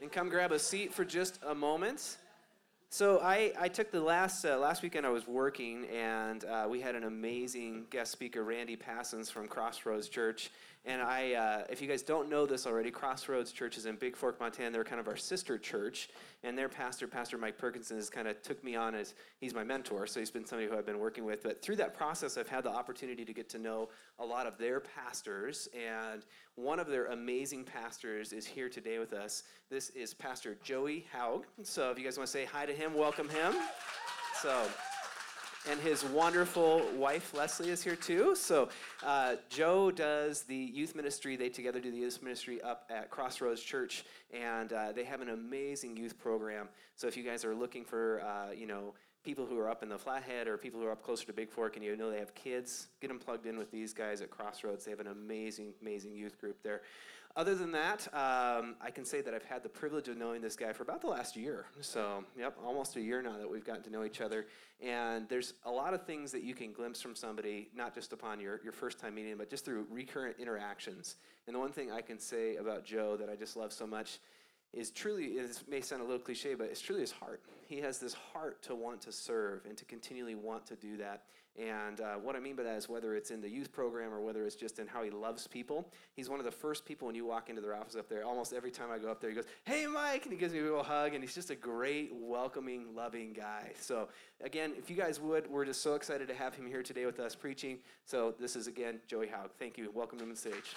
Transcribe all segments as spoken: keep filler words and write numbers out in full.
and come grab a seat for just a moment. So I, I took the last uh, last weekend I was working, and uh, we had an amazing guest speaker, Randy Passons from Crossroads Church. And I, uh, if you guys don't know this already, Crossroads Church is in Big Fork, Montana. They're kind of our sister church, and their pastor, Pastor Mike Perkinson, has kind of took me on as, he's my mentor, so he's been somebody who I've been working with. But through that process, I've had the opportunity to get to know a lot of their pastors, and one of their amazing pastors is here today with us. This is Pastor Joey Haug. So if you guys want to say hi to him, welcome him. So... And his wonderful wife, Leslie, is here too. So uh, Joe does the youth ministry. They together do the youth ministry up at Crossroads Church. And uh, they have an amazing youth program. So if you guys are looking for, uh, you know, people who are up in the Flathead or people who are up closer to Big Fork and you know they have kids, get them plugged in with these guys at Crossroads. They have an amazing, amazing youth group there. Other than that, um, I can say that I've had the privilege of knowing this guy for about the last year. So, yep, almost a year now that we've gotten to know each other. And there's a lot of things that you can glimpse from somebody, not just upon your, your first time meeting, but just through recurrent interactions. And the one thing I can say about Joe that I just love so much is truly, this may sound a little cliche, but it's truly his heart. He has this heart to want to serve and to continually want to do that. And uh, what I mean by that is whether it's in the youth program or whether it's just in how he loves people. He's one of the first people when you walk into their office up there, almost every time I go up there, he goes, "Hey, Mike," and he gives me a little hug, and he's just a great, welcoming, loving guy. So again, if you guys would, we're just so excited to have him here today with us preaching. So this is, again, Joey Haug. Thank you. Welcome to the stage.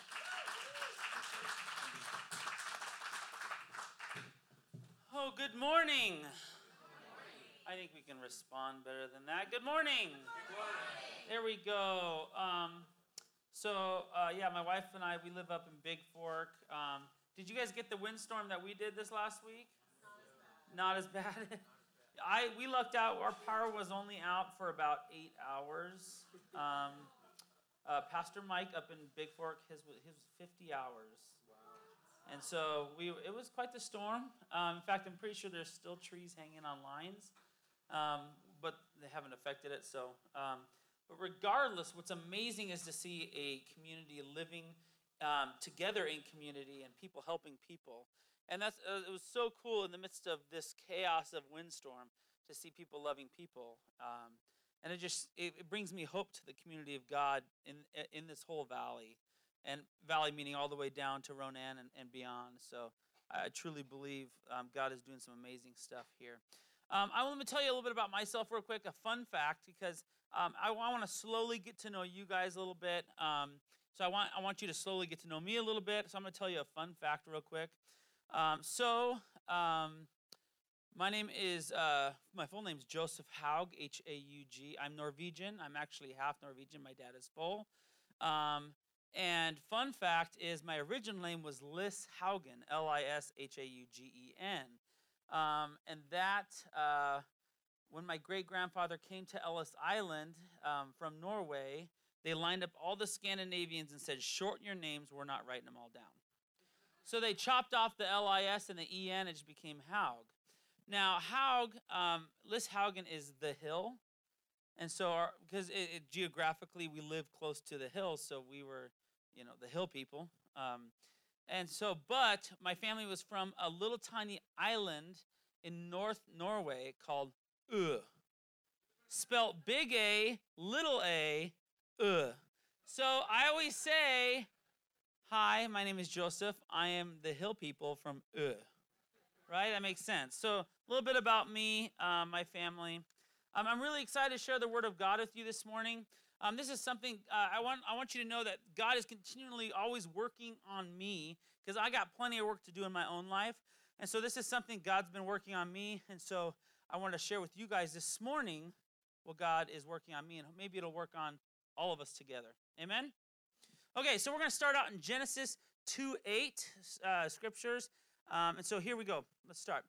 Oh, good morning. I think we can respond better than that. Good morning. Good morning. There we go. Um, so, uh, yeah, my wife and I, we live up in Big Fork. Um, did you guys get the windstorm that we did this last week? Not as bad. Not as bad. I we lucked out. Our power was only out for about eight hours. Um, uh, Pastor Mike up in Big Fork, his his was fifty hours. And so we it was quite the storm. Um, in fact, I'm pretty sure there's still trees hanging on lines. Um, but they haven't affected it. So, um, but regardless, what's amazing is to see a community living um, together in community and people helping people. And that's uh, it was so cool in the midst of this chaos of windstorm to see people loving people. Um, and it just it, it brings me hope to the community of God in in this whole valley, and valley meaning all the way down to Ronan and, and beyond. So I truly believe um, God is doing some amazing stuff here. Um, I want to tell you a little bit about myself real quick, a fun fact, because um, I, I want to slowly get to know you guys a little bit. Um, so I want I want you to slowly get to know me a little bit. So I'm going to tell you a fun fact real quick. Um, so um, my name is, uh, my full name is Joseph Haug, H A U G. I'm Norwegian. I'm actually half Norwegian. My dad is Pole. Um, and fun fact is my original name was Lis Haugen, L I S H A U G E N. Um, and that, uh, when my great-grandfather came to Ellis Island um, from Norway, they lined up all the Scandinavians and said, "Shorten your names, we're not writing them all down." So they chopped off the L I S and the E N, and it just became Haug. Now, Haug, um, Lis Haugen is the hill. And so, our, because it, it, geographically we live close to the hills, so we were, you know, the hill people. Um, And so, but my family was from a little tiny island in North Norway called Ø. Spelt big A, little a, Ø. So I always say, "Hi, my name is Joseph. I am the hill people from Ø." Right? That makes sense. So a little bit about me, uh, my family. Um, I'm really excited to share the Word of God with you this morning. Um, this is something uh, I want I want you to know that God is continually always working on me, because I got plenty of work to do in my own life. And so this is something God's been working on me. And so I want to share with you guys this morning what God is working on me. And maybe it'll work on all of us together. Amen? Okay, so we're going to start out in Genesis two eight uh, scriptures. Um, and so here we go. Let's start.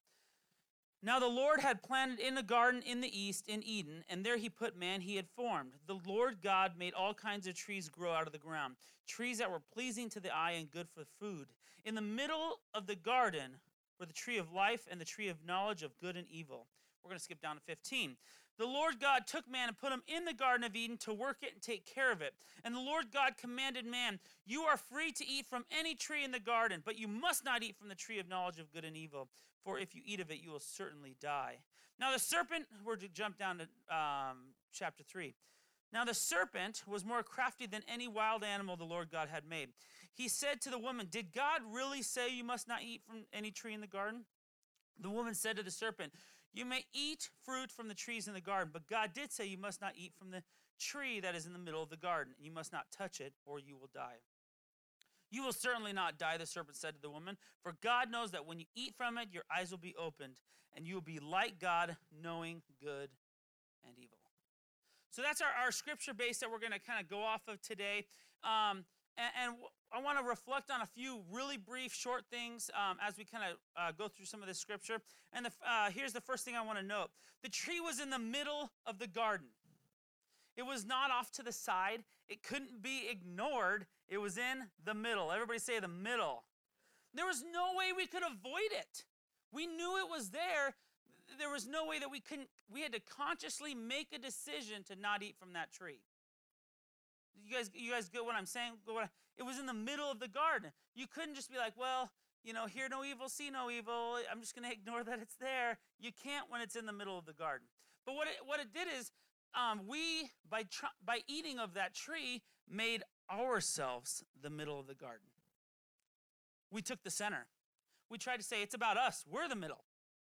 Now the Lord had planted in a garden in the east, in Eden, and there he put man he had formed. The Lord God made all kinds of trees grow out of the ground, trees that were pleasing to the eye and good for food. In the middle of the garden were the tree of life and the tree of knowledge of good and evil. We're going to skip down to fifteen. The Lord God took man and put him in the Garden of Eden to work it and take care of it. And the Lord God commanded man, you are free to eat from any tree in the garden, but you must not eat from the tree of knowledge of good and evil, for if you eat of it, you will certainly die. Now the serpent, we're to jump down to um, chapter three. Now the serpent was more crafty than any wild animal the Lord God had made. He said to the woman, did God really say you must not eat from any tree in the garden? The woman said to the serpent, you may eat fruit from the trees in the garden, but God did say you must not eat from the tree that is in the middle of the garden, and you must not touch it, or you will die. You will certainly not die, the serpent said to the woman, for God knows that when you eat from it, your eyes will be opened, and you will be like God, knowing good and evil. So that's our, our scripture base that we're going to kind of go off of today. Um, and, and I want to reflect on a few really brief, short things um, as we kind of uh, go through some of this scripture. And the, uh, here's the first thing I want to note. The tree was in the middle of the garden. It was not off to the side. It couldn't be ignored. It was in the middle. Everybody say the middle. There was no way we could avoid it. We knew it was there. There was no way that we couldn't, we had to consciously make a decision to not eat from that tree. You guys, you guys get what I'm saying? It was in the middle of the garden. You couldn't just be like, well, you know, hear no evil, see no evil. I'm just going to ignore that it's there. You can't when it's in the middle of the garden. But what it, what it did is, um, we, by, tr- by eating of that tree, made ourselves the middle of the garden. We took the center. We tried to say, it's about us. We're the middle.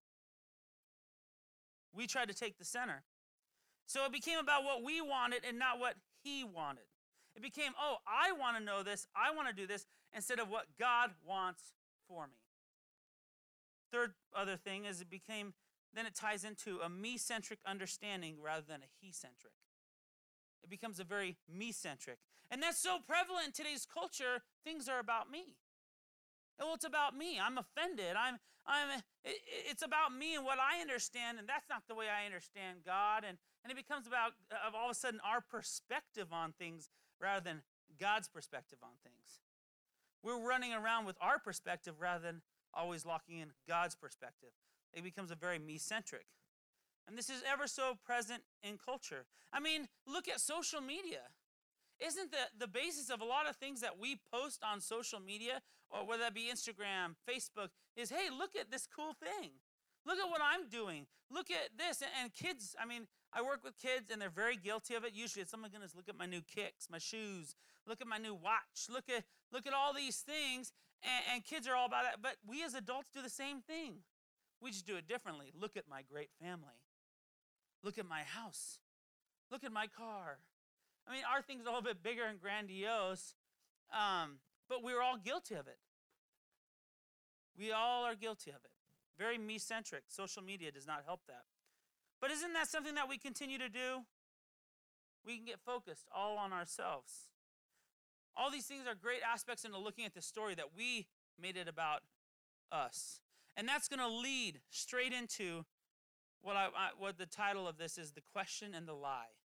We tried to take the center. So it became about what we wanted and not what he wanted. It became, oh, I want to know this, I want to do this, instead of what God wants for me. Third other thing is it became, then it ties into a me-centric understanding rather than a he-centric. It becomes a very me-centric. And that's so prevalent in today's culture, things are about me. Well, it's about me. I'm offended. I'm, I'm, it, it's about me and what I understand, and that's not the way I understand God. And, and it becomes about, uh, all of a sudden, our perspective on things rather than God's perspective on things. We're running around with our perspective rather than always locking in God's perspective. It becomes a very me-centric. And this is ever so present in culture. I mean, look at social media. Isn't the, the basis of a lot of things that we post on social media, or whether that be Instagram, Facebook, is, hey, look at this cool thing. Look at what I'm doing. Look at this. And, and kids, I mean, I work with kids, and they're very guilty of it. Usually it's, oh my goodness, look at my new kicks, my shoes. Look at my new watch. Look at look at all these things. And, and kids are all about that. But we as adults do the same thing. We just do it differently. Look at my great family. Look at my house. Look at my car. I mean, our thing's a little bit bigger and grandiose, um, but we're all guilty of it. We all are guilty of it. Very me-centric. Social media does not help that. But isn't that something that we continue to do? We can get focused all on ourselves. All these things are great aspects into looking at the story that we made it about us. And that's going to lead straight into what, I, I, what the title of this is, The Question and the Lie.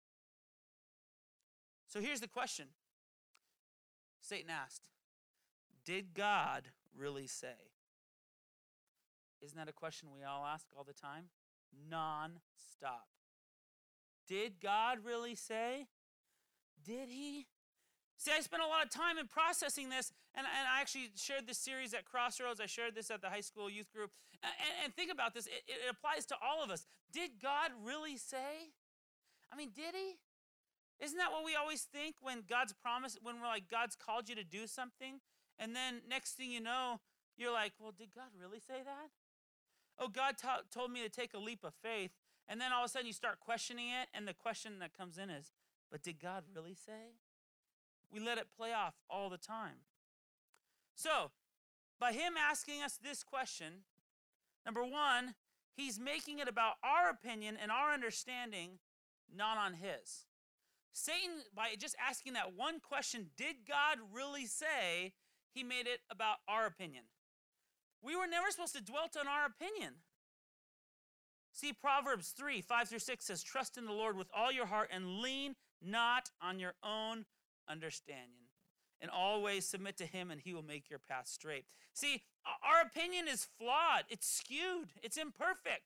So here's the question. Satan asked, did God really say? Isn't that a question we all ask all the time? Non-stop. Did God really say? Did he? See, I spent a lot of time in processing this, and, and I actually shared this series at Crossroads. I shared this at the high school youth group. And, and think about this. It, it applies to all of us. Did God really say? I mean, did he? Isn't that what we always think when God's promise, when we're like, God's called you to do something, and then next thing you know, you're like, well, did God really say that? Oh, God t- told me to take a leap of faith, and then all of a sudden you start questioning it, and the question that comes in is, but did God really say? We let it play off all the time. So, by him asking us this question, number one, he's making it about our opinion and our understanding, not on his. Satan, by just asking that one question, did God really say, he made it about our opinion. We were never supposed to dwell on our opinion. See, Proverbs three, five through six says, trust in the Lord with all your heart and lean not on your own understanding. In all ways submit to him and he will make your path straight. See, our opinion is flawed. It's skewed. It's imperfect.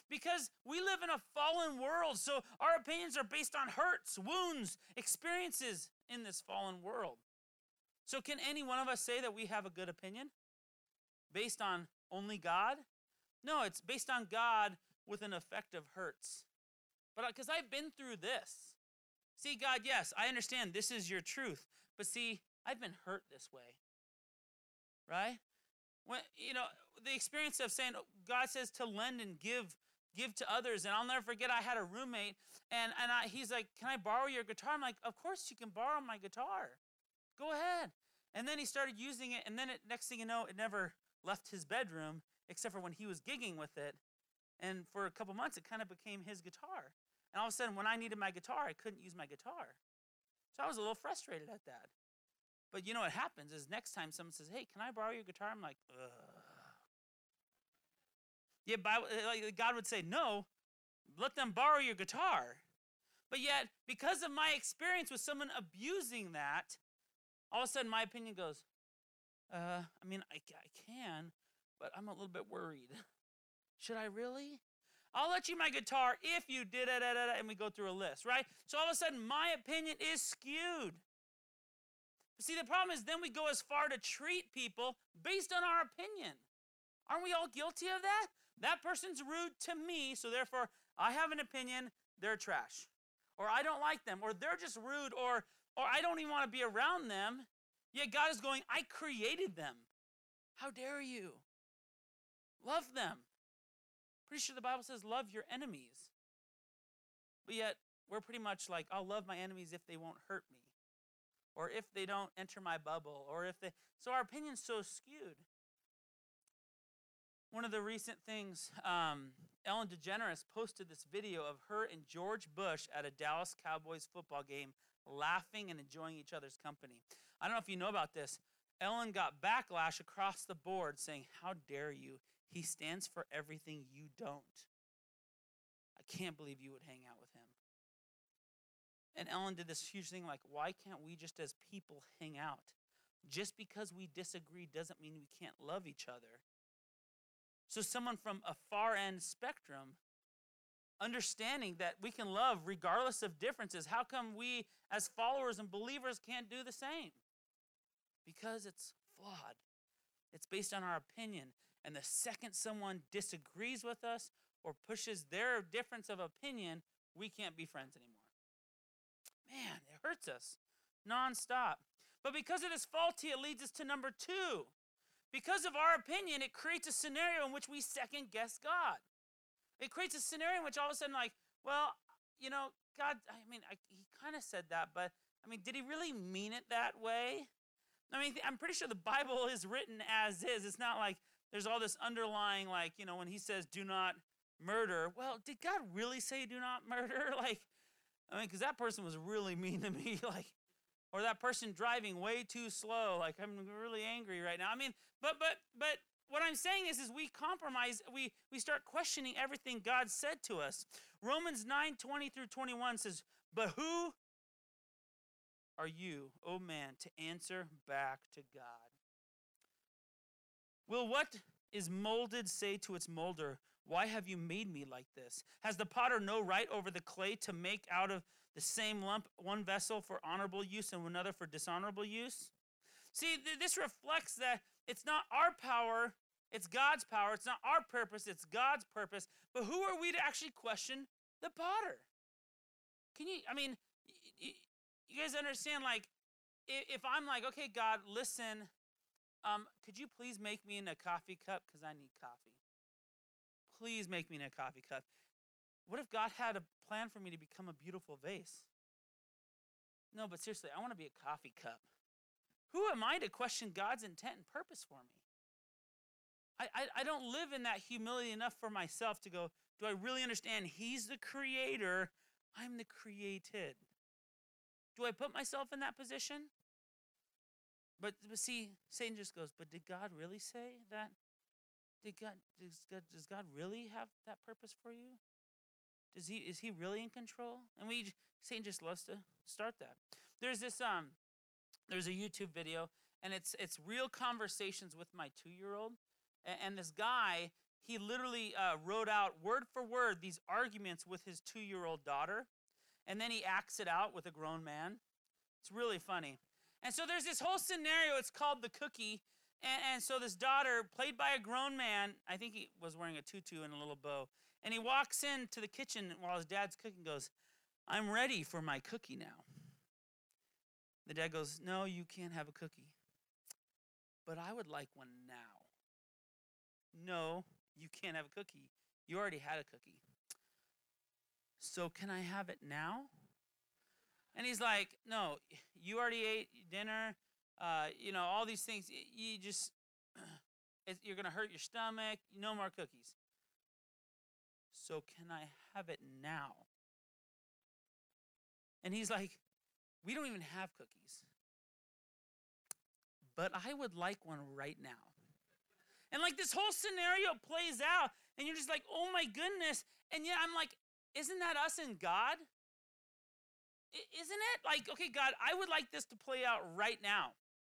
Because we live in a fallen world, so our opinions are based on hurts, wounds, experiences in this fallen world. So can any one of us say that we have a good opinion based on only God? No, it's based on God with an effect of hurts. But because I've been through this. See, God, yes, I understand this is your truth. But see, I've been hurt this way. Right? When, you know, the experience of saying, God says to lend and give, give to others. And I'll never forget, I had a roommate, and, and I, he's like, can I borrow your guitar? I'm like, of course you can borrow my guitar. Go ahead. And then he started using it, and then it, next thing you know, it never left his bedroom, except for when he was gigging with it. And for a couple months, it kind of became his guitar. And all of a sudden, when I needed my guitar, I couldn't use my guitar. So I was a little frustrated at that. But you know what happens is next time someone says, hey, can I borrow your guitar? I'm like, ugh. Yeah, Bible, like God would say, no, let them borrow your guitar. But yet, because of my experience with someone abusing that, all of a sudden my opinion goes, uh, I mean, I, I can, but I'm a little bit worried. Should I really? I'll let you my guitar if you did it, and we go through a list, right? So all of a sudden, my opinion is skewed. See, the problem is then we go as far to treat people based on our opinion. Aren't we all guilty of that? That person's rude to me, so therefore I have an opinion, they're trash. Or I don't like them, or they're just rude, or, or I don't even want to be around them. Yet God is going, I created them. How dare you? Love them. Pretty sure the Bible says love your enemies. But yet we're pretty much like, I'll love my enemies if they won't hurt me. Or if they don't enter my bubble, or if they, so our opinion's so skewed. One of the recent things, um, Ellen DeGeneres posted this video of her and George Bush at a Dallas Cowboys football game, laughing and enjoying each other's company. I don't know if you know about this. Ellen got backlash across the board saying, how dare you? He stands for everything you don't. I can't believe you would hang out with him. And Ellen did this huge thing like, why can't we just as people hang out? Just because we disagree doesn't mean we can't love each other. So someone from a far end spectrum, understanding that we can love regardless of differences, how come we as followers and believers can't do the same? Because it's flawed. It's based on our opinion. And the second someone disagrees with us or pushes their difference of opinion, we can't be friends anymore. Man, it hurts us nonstop. But because it is faulty, it leads us to number two. Because of our opinion, it creates a scenario in which we second guess God. It creates a scenario in which all of a sudden, like, well, you know, God, I mean, I, he kind of said that, but I mean, did he really mean it that way? I mean, I'm pretty sure the Bible is written as is. It's not like there's all this underlying, like, you know, when he says do not murder. Well, did God really say do not murder? Like, I mean, because that person was really mean to me, like, or that person driving way too slow. Like, I'm really angry right now. I mean, but but but what I'm saying is, is we compromise. We we start questioning everything God said to us. Romans nine twenty through twenty-one says, "But who are you, O man, to answer back to God? Will what is molded say to its molder, why have you made me like this? Has the potter no right over the clay to make out of the same lump one vessel for honorable use and another for dishonorable use?" See, th- this reflects that it's not our power, it's God's power. It's not our purpose, it's God's purpose. But who are we to actually question the potter? Can you, I mean, y- y- you guys understand, like, if I'm like, okay, God, listen, um, could you please make me in a coffee cup? Because I need coffee. Please make me in a coffee cup. What if God had a plan for me to become a beautiful vase? No, but seriously, I want to be a coffee cup. Who am I to question God's intent and purpose for me? I, I, I don't live in that humility enough for myself to go, do I really understand he's the creator, I'm the created? Do I put myself in that position? But, but see, Satan just goes, but did God really say that? Did God, does God, does God really have that purpose for you? Does he, is he really in control? And we, Satan just loves to start that. There's this, um, there's a YouTube video, and it's it's real conversations with my two-year-old. And, and this guy, he literally uh, wrote out word for word these arguments with his two-year-old daughter, and then he acts it out with a grown man. It's really funny. And so there's this whole scenario. It's called The Cookie. And, and so this daughter, played by a grown man, I think he was wearing a tutu and a little bow, and he walks into the kitchen while his dad's cooking, goes, "I'm ready for my cookie now." The dad goes, "No, you can't have a cookie." "But I would like one now." "No, you can't have a cookie. You already had a cookie." "So can I have it now?" And he's like, "No, you already ate dinner. Uh, you know, all these things. You just, it's, you're going to hurt your stomach. No more cookies." "So can I have it now?" And he's like, "We don't even have cookies. But I would like one right now." And like this whole scenario plays out, and you're just like, oh my goodness. And yet I'm like, isn't that us and God? I- isn't it? Like, okay, God, I would like this to play out right now.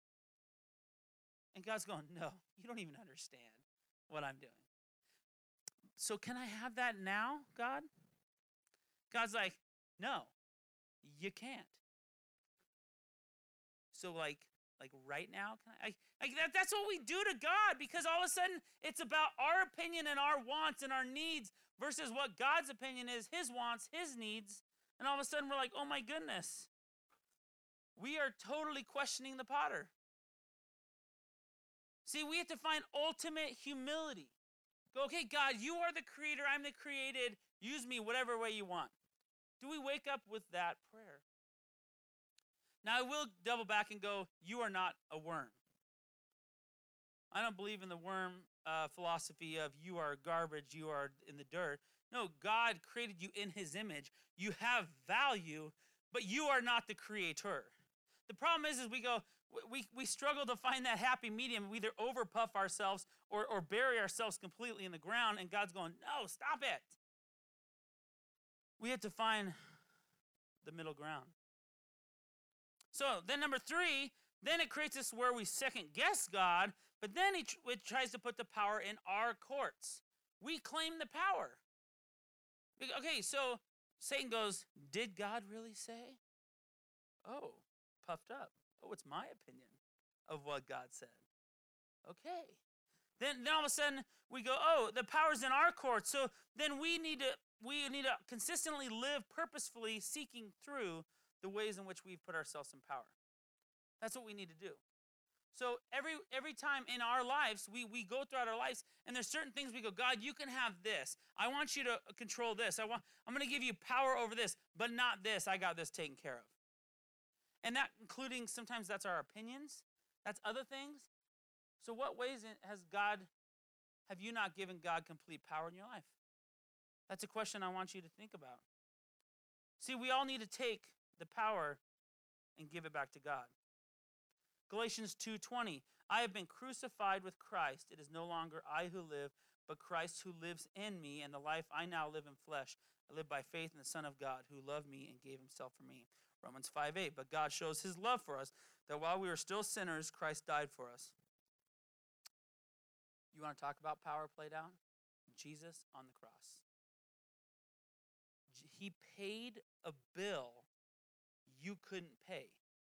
And God's going, "No, you don't even understand what I'm doing. So can I have that now, God?" God's like, "No, you can't." So like, like right now, can I, like that, that's what we do to God, because all of a sudden it's about our opinion and our wants and our needs versus what God's opinion is, his wants, his needs. And all of a sudden we're like, oh my goodness, we are totally questioning the potter. See, we have to find ultimate humility. Go, okay, God, you are the creator, I'm the created, use me whatever way you want. Do we wake up with that prayer? Now, I will double back and go, you are not a worm. I don't believe in the worm uh, philosophy of you are garbage, you are in the dirt. No, God created you in his image. You have value, but you are not the creator. The problem is, is we go, we, we struggle to find that happy medium. We either overpuff ourselves or, or bury ourselves completely in the ground, and God's going, no, stop it. We have to find the middle ground. So then number three, then it creates this where we second guess God, but then it, it tries to put the power in our courts. We claim the power. Okay, so Satan goes, did God really say? Oh, puffed up. Oh, it's my opinion of what God said. Okay. Then, then all of a sudden we go, oh, the power's in our court. So then we need to we need to consistently live purposefully, seeking through the ways in which we've put ourselves in power. That's what we need to do. So every every time in our lives, we, we go throughout our lives, and there's certain things we go, God, you can have this. I want you to control this. I want, I'm going to give you power over this, but not this. I got this taken care of. And that including, sometimes that's our opinions. That's other things. So what ways has God, have you not given God complete power in your life? That's a question I want you to think about. See, we all need to take the power and give it back to God. Galatians two twenty, I have been crucified with Christ. It is no longer I who live, but Christ who lives in me, and the life I now live in flesh. I live by faith in the Son of God who loved me and gave himself for me. Romans five eight, but God shows his love for us, that while we were still sinners, Christ died for us. You want to talk about power played out? Jesus on the cross. He paid a bill you couldn't pay.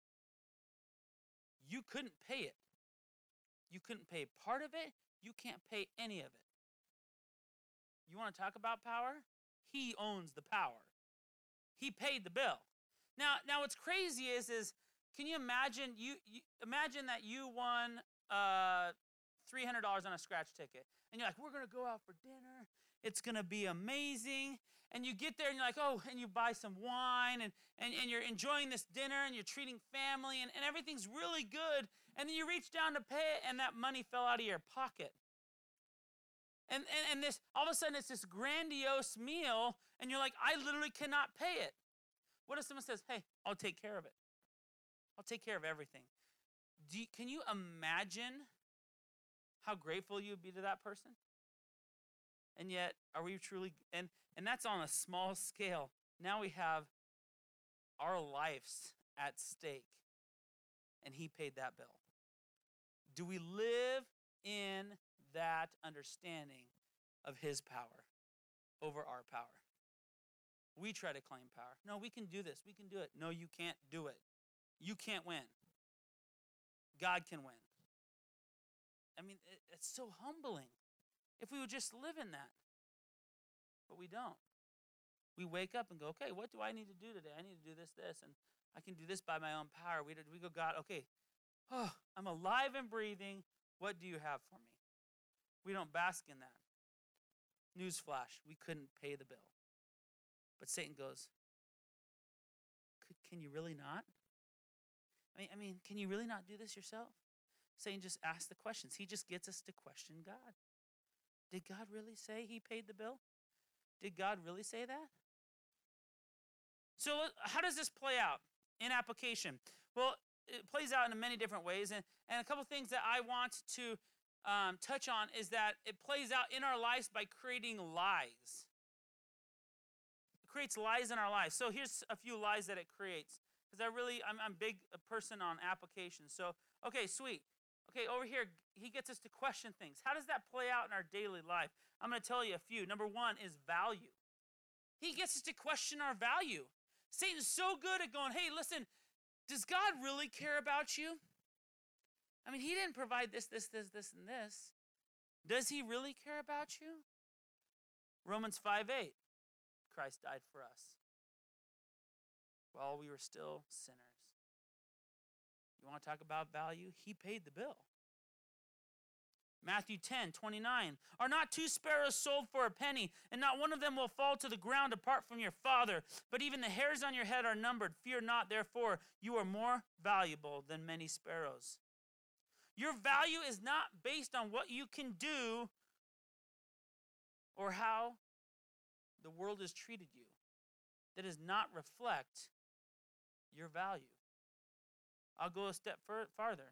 You couldn't pay it. You couldn't pay part of it. You can't pay any of it. You want to talk about power? He owns the power. He paid the bill. Now, now what's crazy is, is can you imagine you, you imagine that you won uh, three hundred dollars on a scratch ticket, and you're like, we're gonna go out for dinner. It's gonna be amazing. And you get there and you're like, oh, and you buy some wine and, and, and you're enjoying this dinner and you're treating family and, and everything's really good. And then you reach down to pay it and that money fell out of your pocket. And, and, and this, all of a sudden it's this grandiose meal and you're like, I literally cannot pay it. What if someone says, hey, I'll take care of it. I'll take care of everything. Do you, can you imagine how grateful you would be to that person? And yet, are we truly, and, and that's on a small scale. Now we have our lives at stake, and he paid that bill. Do we live in that understanding of his power over our power. We try to claim power. No, we can do this. We can do it. No, you can't do it. You can't win. God can win. I mean, it, it's so humbling if we would just live in that. But we don't. We wake up and go, okay, what do I need to do today? I need to do this, this, and I can do this by my own power. We, we go, God, okay, oh, I'm alive and breathing. What do you have for me? We don't bask in that. Newsflash, we couldn't pay the bill. But Satan goes, can you really not? I mean, I mean, can you really not do this yourself? Satan just asks the questions. He just gets us to question God. Did God really say he paid the bill? Did God really say that? So how does this play out in application? Well, it plays out in many different ways. And, and a couple things that I want to um, touch on is that it plays out in our lives by creating lies. It creates lies in our lives. So here's a few lies that it creates. Because I really, I'm, I'm a big person on application. So, okay, sweet. Okay, over here, he gets us to question things. How does that play out in our daily life? I'm going to tell you a few. Number one is value. He gets us to question our value. Satan's so good at going, hey, listen, does God really care about you? I mean, he didn't provide this, this, this, this, and this. Does he really care about you? Romans five eight, Christ died for us while we were still sinners. You want to talk about value? He paid the bill. Matthew ten twenty-nine, are not two sparrows sold for a penny, and not one of them will fall to the ground apart from your Father, but even the hairs on your head are numbered. Fear not, therefore, you are more valuable than many sparrows. Your value is not based on what you can do or how the world has treated you. That does not reflect your value. I'll go a step fur- farther.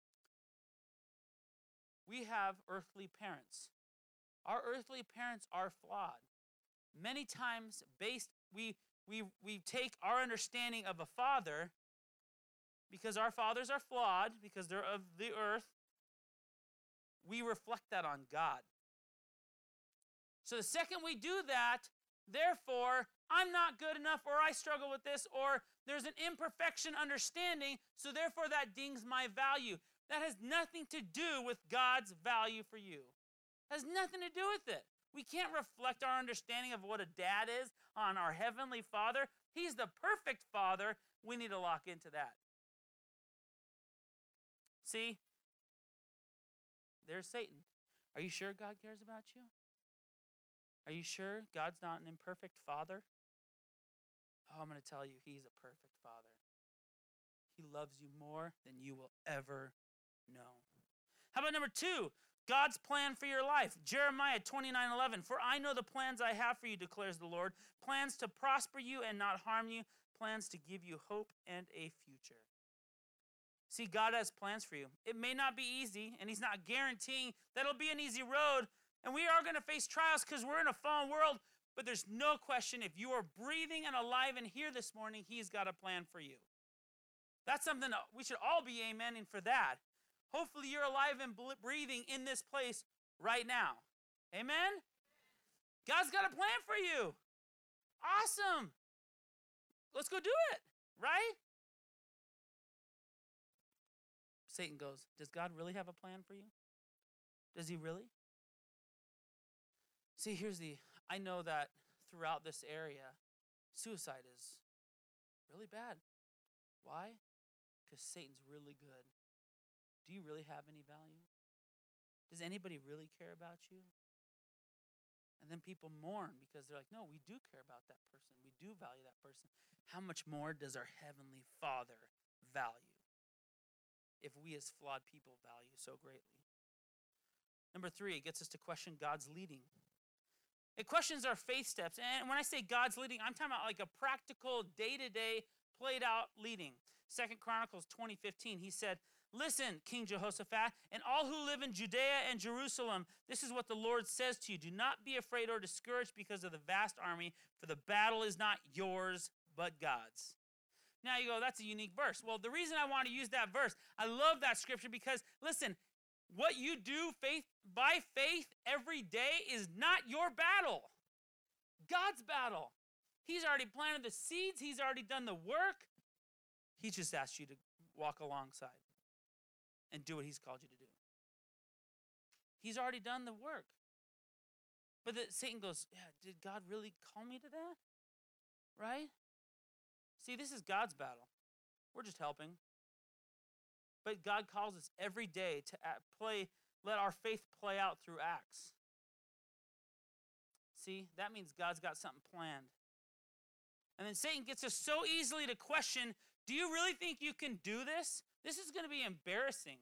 We have earthly parents. Our earthly parents are flawed. Many times based, we, we, we take our understanding of a father, because our fathers are flawed, because they're of the earth, we reflect that on God. So the second we do that, therefore, I'm not good enough, or I struggle with this, or there's an imperfection understanding, so therefore that dings my value. That has nothing to do with God's value for you. It has nothing to do with it. We can't reflect our understanding of what a dad is on our heavenly Father. He's the perfect Father. We need to lock into that. See? There's Satan. Are you sure God cares about you? Are you sure God's not an imperfect Father? Oh, I'm going to tell you, he's a perfect Father. He loves you more than you will ever know. How about number two? God's plan for your life. Jeremiah twenty-nine eleven. For I know the plans I have for you, declares the Lord. Plans to prosper you and not harm you. Plans to give you hope and a future. See, God has plans for you. It may not be easy, and he's not guaranteeing that it'll be an easy road. And we are going to face trials because we're in a fallen world. But there's no question, if you are breathing and alive and here this morning, he's got a plan for you. That's something that we should all be amening for that. Hopefully you're alive and breathing in this place right now. Amen? God's got a plan for you. Awesome. Let's go do it, right? Satan goes, does God really have a plan for you? Does he really? See, here's the, I know that throughout this area, suicide is really bad. Why? Because Satan's really good. Do you really have any value? Does anybody really care about you? And then people mourn because they're like, no, we do care about that person. We do value that person. How much more does our Heavenly Father value if we as flawed people value so greatly? Number three, it gets us to question God's leading. It questions our faith steps. And when I say God's leading, I'm talking about like a practical, day-to-day, played-out leading. Second Chronicles twenty fifteen, he said, listen, King Jehoshaphat, and all who live in Judea and Jerusalem, this is what the Lord says to you. Do not be afraid or discouraged because of the vast army, for the battle is not yours, but God's. Now you go, that's a unique verse. Well, the reason I want to use that verse, I love that scripture because, listen, what you do faith by faith every day is not your battle. God's battle. He's already planted the seeds. He's already done the work. He just asked you to walk alongside and do what he's called you to do. He's already done the work. But the, Satan goes, yeah, did God really call me to that? Right? See, this is God's battle. We're just helping. But God calls us every day to play, let our faith play out through acts. See, that means God's got something planned. And then Satan gets us so easily to question, do you really think you can do this? This is going to be embarrassing.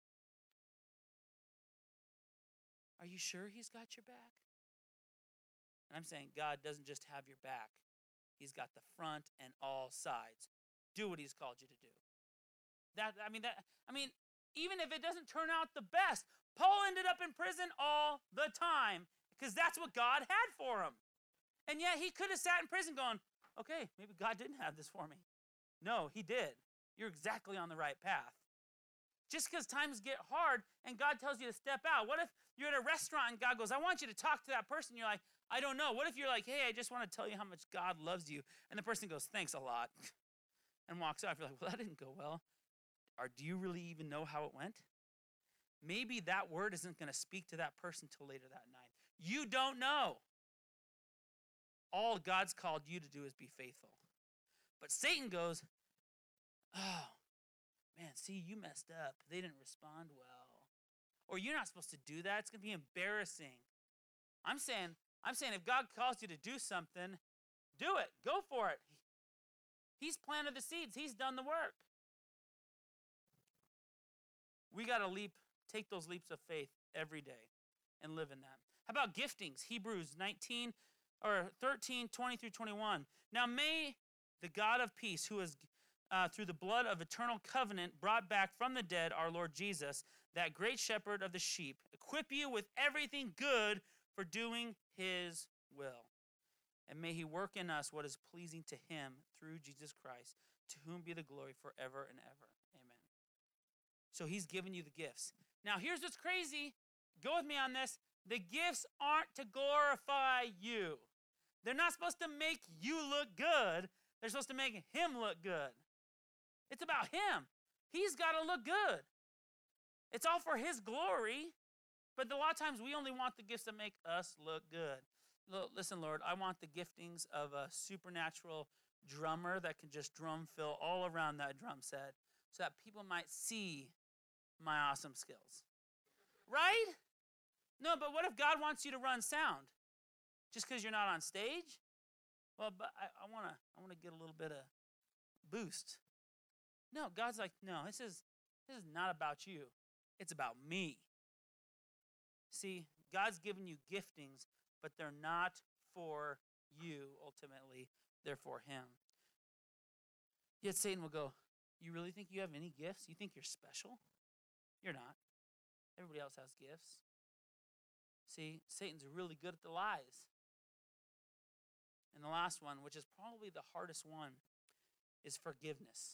Are you sure he's got your back? And I'm saying God doesn't just have your back. He's got the front and all sides. Do what he's called you to do. That I mean that I mean even if it doesn't turn out the best, Paul ended up in prison all the time because that's what God had for him. And yet he could have sat in prison going, okay, maybe God didn't have this for me. No, he did. You're exactly on the right path. Just because times get hard and God tells you to step out. What if you're at a restaurant and God goes, I want you to talk to that person. You're like, I don't know. What if you're like, hey, I just want to tell you how much God loves you. And the person goes, thanks a lot. And walks off. You're like, well, that didn't go well. Or do you really even know how it went? Maybe that word isn't going to speak to that person till later that night. You don't know. All God's called you to do is be faithful. But Satan goes, oh, man, see, you messed up. They didn't respond well. Or you're not supposed to do that. It's going to be embarrassing. I'm saying, I'm saying if God calls you to do something, do it. Go for it. He's planted the seeds. He's done the work. We got to leap, take those leaps of faith every day and live in that. How about giftings? Hebrews nineteen or thirteen, twenty through twenty-one. Now may the God of peace, who has uh, through the blood of eternal covenant brought back from the dead our Lord Jesus, that great shepherd of the sheep, equip you with everything good for doing his will. And may he work in us what is pleasing to him through Jesus Christ, to whom be the glory forever and ever. Amen. So he's given you the gifts. Now here's what's crazy. Go with me on this. The gifts aren't to glorify you. They're not supposed to make you look good. They're supposed to make him look good. It's about him. He's got to look good. It's all for his glory. But a lot of times we only want the gifts that make us look good. Listen, Lord, I want the giftings of a supernatural drummer that can just drum fill all around that drum set so that people might see my awesome skills. Right? No, but what if God wants you to run sound just because you're not on stage? Well, but I want to I want to get a little bit of boost. No, God's like, no, this is this is not about you. It's about me. See, God's given you giftings, but they're not for you ultimately. They're for him. Yet Satan will go, you really think you have any gifts? You think you're special? You're not. Everybody else has gifts. See, Satan's really good at the lies. And the last one, which is probably the hardest one, is forgiveness.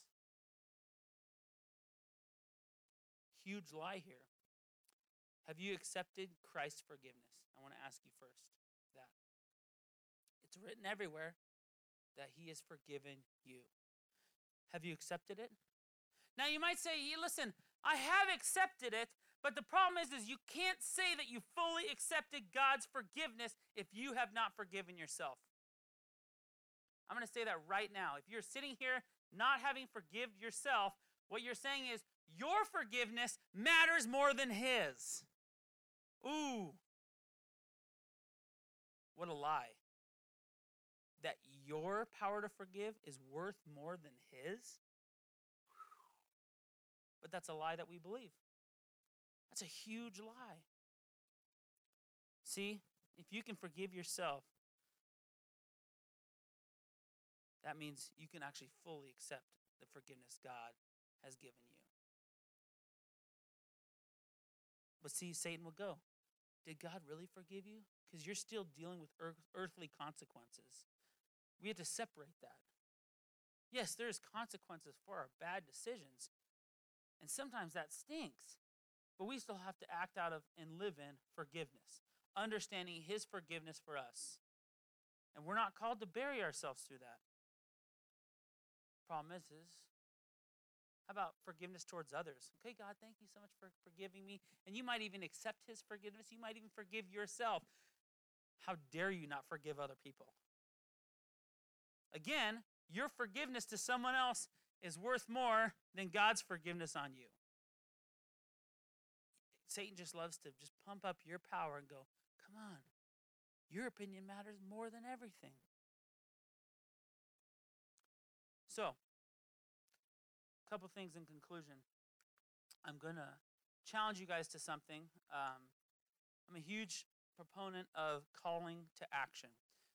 Huge lie here. Have you accepted Christ's forgiveness? I want to ask you first that. It's written everywhere that he has forgiven you. Have you accepted it? Now you might say, listen, I have accepted it, but the problem is, is you can't say that you fully accepted God's forgiveness if you have not forgiven yourself. I'm going to say that right now. If you're sitting here not having forgiven yourself, what you're saying is your forgiveness matters more than his. Ooh. What a lie. That your power to forgive is worth more than his? But that's a lie that we believe. That's a huge lie. See, if you can forgive yourself, that means you can actually fully accept the forgiveness God has given you. But see, Satan will go, did God really forgive you? Because you're still dealing with earth, earthly consequences. We have to separate that. Yes, there's consequences for our bad decisions. And sometimes that stinks. but we still have to act out of and live in forgiveness, understanding his forgiveness for us. And we're not called to bury ourselves through that. Problem is, is how about forgiveness towards others? Okay, God, thank you so much for forgiving me. And you might even accept his forgiveness. You might even forgive yourself. How dare you not forgive other people? Again, your forgiveness to someone else is worth more than God's forgiveness on you. Satan just loves to just pump up your power and go, come on, your opinion matters more than everything. So, a couple things in conclusion. I'm going to challenge you guys to something. Um, I'm a huge proponent of calling to action.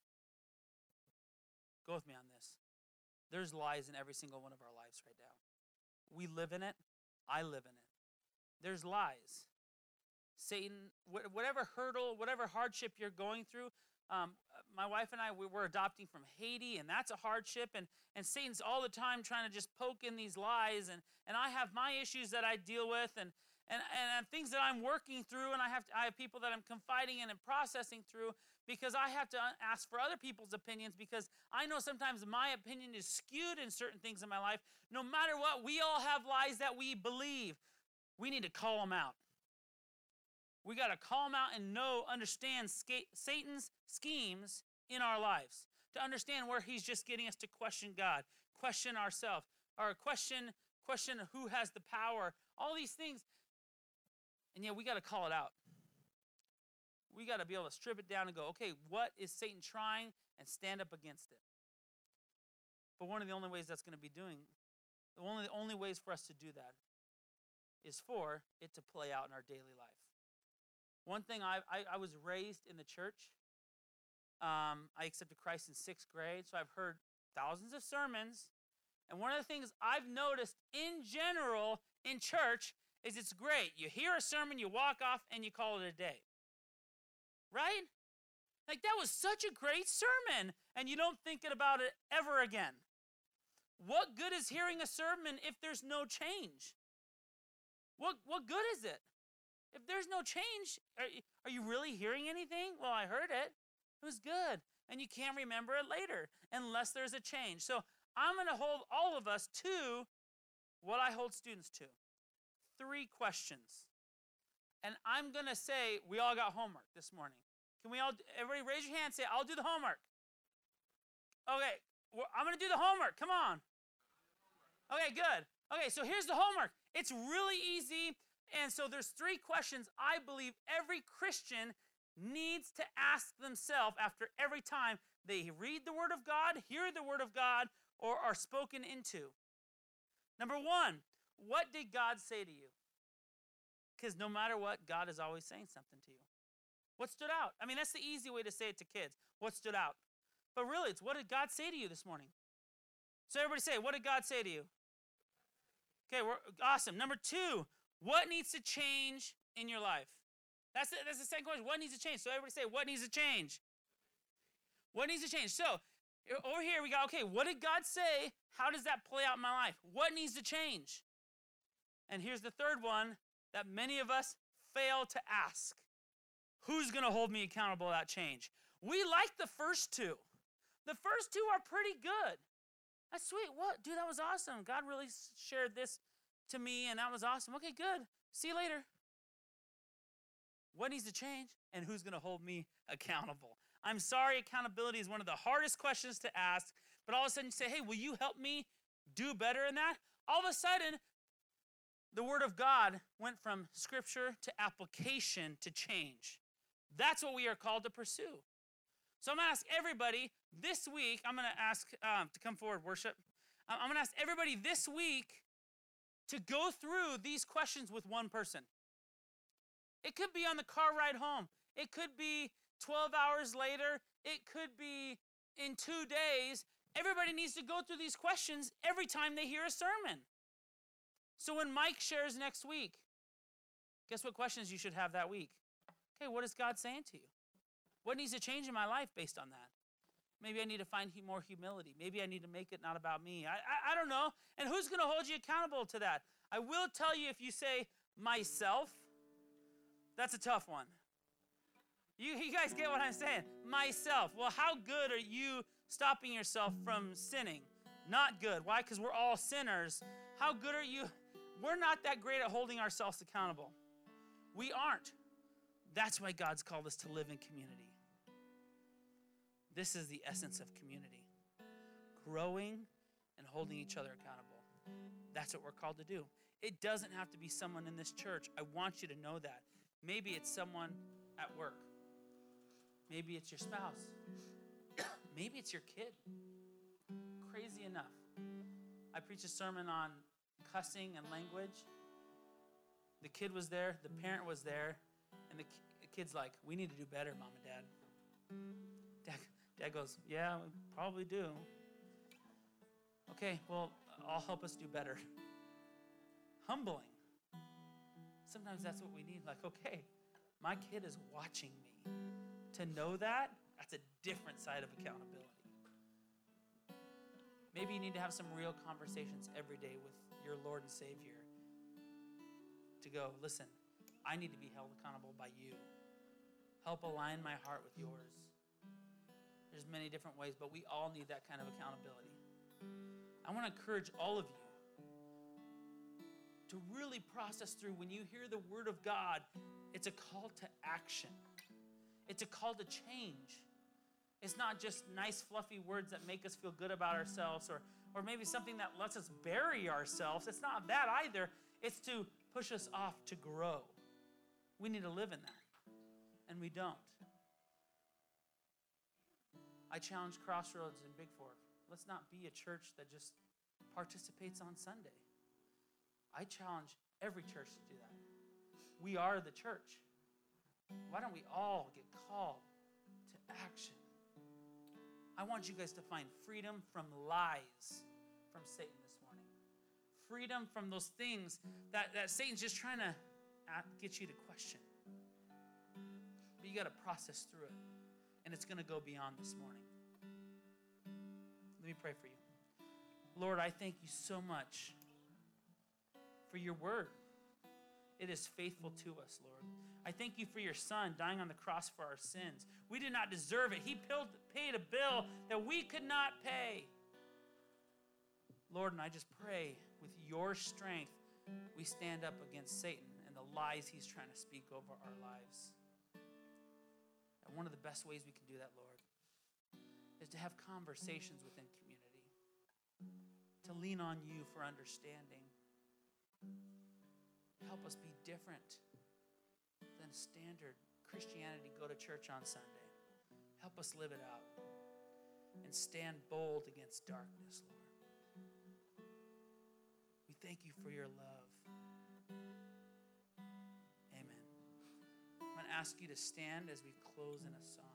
Go with me on this. There's lies in every single one of our lives right now. We live in it. I live in it. There's lies. Satan, whatever hurdle, whatever hardship you're going through, um, my wife and I, we were adopting from Haiti, and that's a hardship, and, and Satan's all the time trying to just poke in these lies, and, and I have my issues that I deal with, and, and, and things that I'm working through, and I have, to, I have people that I'm confiding in and processing through, because I have to ask for other people's opinions, because I know sometimes my opinion is skewed in certain things in my life. No matter what, we all have lies that we believe. We need to call them out. We got to call them out and know, understand ska- Satan's schemes in our lives, to understand where he's just getting us to question God, question ourselves, or question, question who has the power, all these things. And yet we got to call it out. We got to be able to strip it down and go, okay, what is Satan trying, and stand up against it. But one of the only ways that's going to be doing, the only, the only ways for us to do that is for it to play out in our daily life. One thing, I, I, I was raised in the church. Um, I accepted Christ in sixth grade, so I've heard thousands of sermons. And one of the things I've noticed in general in church is it's great. You hear a sermon, you walk off, and you call it a day. Right? Like, that was such a great sermon, and you don't think about it ever again. What good is hearing a sermon if there's no change? What, what good is it? If there's no change, are, are you really hearing anything? Well, I heard it. It was good. And you can't remember it later unless there's a change. So I'm going to hold all of us to what I hold students to. Three questions. And I'm going to say, we all got homework this morning. Can we all, everybody raise your hand and say, I'll do the homework. Okay, well, I'm going to do the homework. Come on. Okay, good. Okay, so here's the homework. It's really easy. And so there's three questions I believe every Christian needs to ask themselves after every time they read the Word of God, hear the Word of God, or are spoken into. Number one, what did God say to you? Because no matter what, God is always saying something to you. What stood out? I mean, that's the easy way to say it to kids. What stood out? But really, it's what did God say to you this morning? So everybody say, what did God say to you? Okay, we're awesome. Number two, what needs to change in your life? That's the, that's the second question. What needs to change? So everybody say, what needs to change? What needs to change? So over here we go, okay, what did God say? How does that play out in my life? What needs to change? And here's the third one that many of us fail to ask. Who's going to hold me accountable to that change? We like the first two. The first two are pretty good. That's sweet. What? Dude, that was awesome. God really shared this to me, and that was awesome. Okay, good. See you later. What needs to change, and who's going to hold me accountable? I'm sorry, accountability is one of the hardest questions to ask, but all of a sudden you say, hey, will you help me do better in that? All of a sudden, the Word of God went from Scripture to application to change. That's what we are called to pursue. So I'm going to ask everybody this week, I'm going to ask um, to come forward, worship. Um, I'm going to ask everybody this week to go through these questions with one person. It could be on the car ride home. It could be twelve hours later. It could be in two days. Everybody needs to go through these questions every time they hear a sermon. So when Mike shares next week, guess what questions you should have that week? Okay, what is God saying to you? What needs to change in my life based on that? Maybe I need to find more humility. Maybe I need to make it not about me. I, I, I don't know. And who's going to hold you accountable to that? I will tell you, if you say myself, That's a tough one. You, you guys get what I'm saying? Myself. Well, how good are you stopping yourself from sinning? Not good. Why? Because we're all sinners. How good are you? We're not that great at holding ourselves accountable. We aren't. That's why God's called us to live in community. This is the essence of community. Growing and holding each other accountable. That's what we're called to do. It doesn't have to be someone in this church. I want you to know that. Maybe it's someone at work. Maybe it's your spouse. Maybe it's your kid. Crazy enough. I preached a sermon on cussing and language. The kid was there, the parent was there, and the kid's like, we need to do better, Mom and Dad. Dad, Dad goes, yeah, we probably do. Okay, well, I'll help us do better. Humbling. Sometimes that's what we need. Like, okay, my kid is watching me. To know that, that's a different side of accountability. Maybe you need to have some real conversations every day with your Lord and Savior to go, listen, I need to be held accountable by you. Help align my heart with yours. There's many different ways, but we all need that kind of accountability. I want to encourage all of you to really process through when you hear the word of God, it's a call to action. It's a call to change. It's not just nice, fluffy words that make us feel good about ourselves or, or maybe something that lets us bury ourselves. It's not that either. It's to push us off to grow. We need to live in that, and we don't. I challenge Crossroads in Big Fork. Let's not be a church that just participates on Sunday. I challenge every church to do that. We are the church. Why don't we all get called to action? I want you guys to find freedom from lies from Satan this morning. Freedom from those things that, that Satan's just trying to get you to question. But you got to process through it. And it's going to go beyond this morning. Let me pray for you. Lord, I thank you so much for your word. It is faithful to us, Lord. I thank you for your son dying on the cross for our sins. We did not deserve it. He paid a bill that we could not pay. Lord, and I just pray with your strength, we stand up against Satan and the lies he's trying to speak over our lives. And one of the best ways we can do that, Lord, is to have conversations within community, to lean on you for understanding. Help us be different than standard Christianity, go to church on Sunday. Help us live it out and stand bold against darkness, Lord. We thank you for your love. Amen. I'm going to ask you to stand as we close in a song.